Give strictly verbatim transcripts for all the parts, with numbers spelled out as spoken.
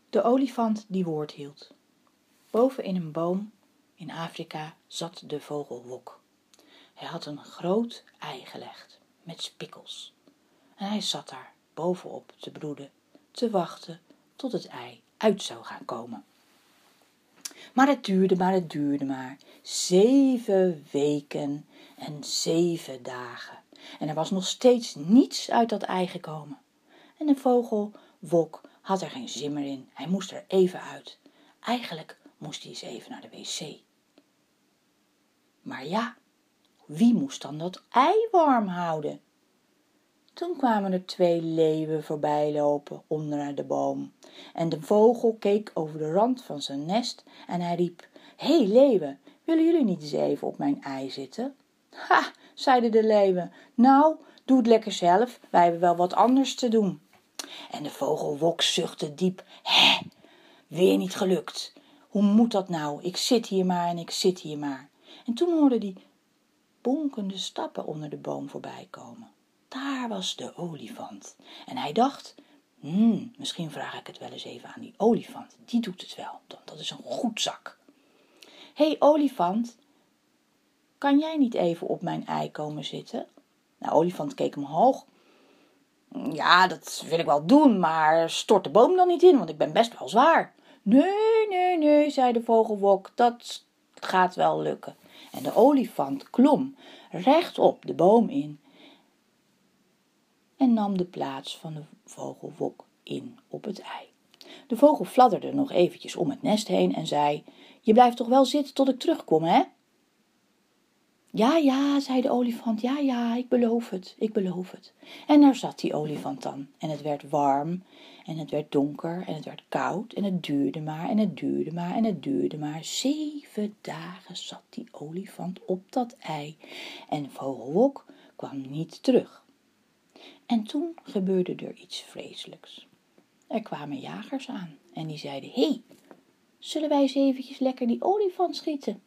De olifant die woord hield. Boven in een boom in Afrika zat de vogel Wok. Hij had een groot ei gelegd met spikkels. En hij zat daar bovenop te broeden, te wachten tot het ei uit zou gaan komen. Maar het duurde maar, het duurde maar. Zeven weken en zeven dagen. En er was nog steeds niets uit dat ei gekomen. En de vogel Wok had er geen zin meer in. Hij moest er even uit. Eigenlijk moest hij eens even naar de wc. Maar ja, wie moest dan dat ei warm houden? Toen kwamen er twee leeuwen voorbij lopen onder de boom. En de vogel keek over de rand van zijn nest en hij riep: Hé hey, leeuwen, willen jullie niet eens even op mijn ei zitten? Ha, zeiden de leeuwen, nou, doe het lekker zelf, wij hebben wel wat anders te doen. En de vogel Wok zuchtte diep: Hè, weer niet gelukt. Hoe moet dat nou? Ik zit hier maar en ik zit hier maar. En toen hoorde hij bonkende stappen onder de boom voorbij komen. Daar was de olifant. En hij dacht, hmm, misschien vraag ik het wel eens even aan die olifant. Die doet het wel, want dat is een goed zak. Hé hey, olifant, kan jij niet even op mijn ei komen zitten? Nou, olifant keek omhoog. Ja, dat wil ik wel doen, maar stort de boom dan niet in, want ik ben best wel zwaar. Nee, nee, nee, zei de vogel Wok, dat gaat wel lukken. En de olifant klom rechtop de boom in en nam de plaats van de vogel Wok in op het ei. De vogel fladderde nog eventjes om het nest heen en zei: Je blijft toch wel zitten tot ik terugkom, hè? Ja, ja, zei de olifant, ja, ja, ik beloof het, ik beloof het. En daar zat die olifant dan. En het werd warm en het werd donker en het werd koud en het duurde maar en het duurde maar en het duurde maar. Zeven dagen zat die olifant op dat ei en vogel Wok kwam niet terug. En toen gebeurde er iets vreselijks. Er kwamen jagers aan en die zeiden: Hé, hey, zullen wij eens eventjes lekker die olifant schieten?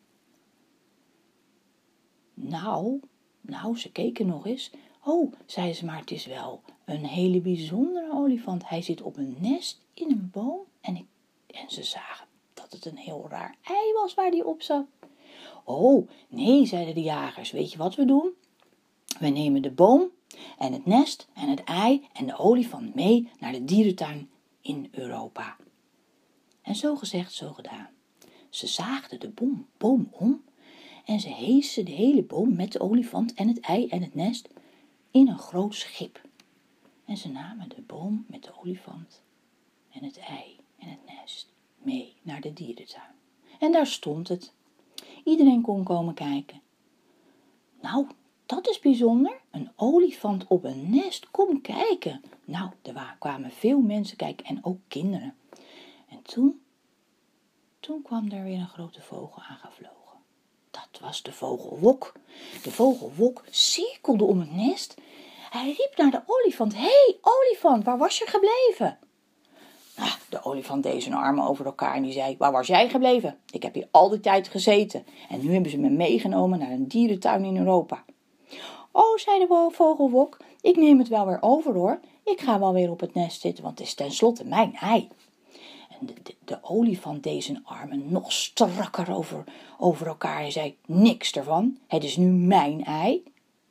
Nou, nou, ze keken nog eens. Oh, zeiden ze, maar het is wel een hele bijzondere olifant. Hij zit op een nest in een boom en, ik, en ze zagen dat het een heel raar ei was waar die op zat. Oh, nee, zeiden de jagers, weet je wat we doen? We nemen de boom en het nest en het ei en de olifant mee naar de dierentuin in Europa. En zo gezegd, zo gedaan. Ze zaagden de boom, boom om en ze heesen de hele boom met de olifant en het ei en het nest in een groot schip. En ze namen de boom met de olifant en het ei en het nest mee naar de dierentuin. En daar stond het. Iedereen kon komen kijken. Nou, dat is bijzonder. Een olifant op een nest. Kom kijken. Nou, er kwamen veel mensen kijken en ook kinderen. En toen, toen kwam er weer een grote vogel aangevlogen. Dat was de vogel Wok. De vogel Wok cirkelde om het nest. Hij riep naar de olifant: Hé, hey, olifant, waar was je gebleven? Nou, de olifant deed zijn armen over elkaar en die zei: Waar was jij gebleven? Ik heb hier al die tijd gezeten. En nu hebben ze me meegenomen naar een dierentuin in Europa. Oh, zei de vogel Wok, ik neem het wel weer over hoor. Ik ga wel weer op het nest zitten, want het is tenslotte mijn ei. En de, de, de olifant deed zijn armen nog strakker over, over elkaar en zei: Niks ervan, het is nu mijn ei.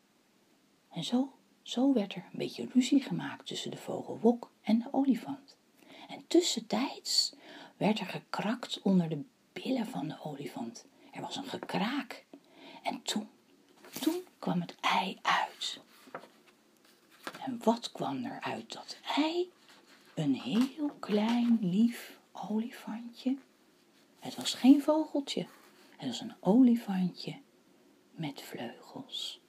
En zo, zo werd er een beetje ruzie gemaakt tussen de vogel Wok en de olifant. En tussentijds werd er gekrakt onder de billen van de olifant. Er was een gekraak. En toen, toen kwam het ei uit. En wat kwam er uit dat ei? Een heel klein, lief olifantje. Het was geen vogeltje. Het was een olifantje met vleugels.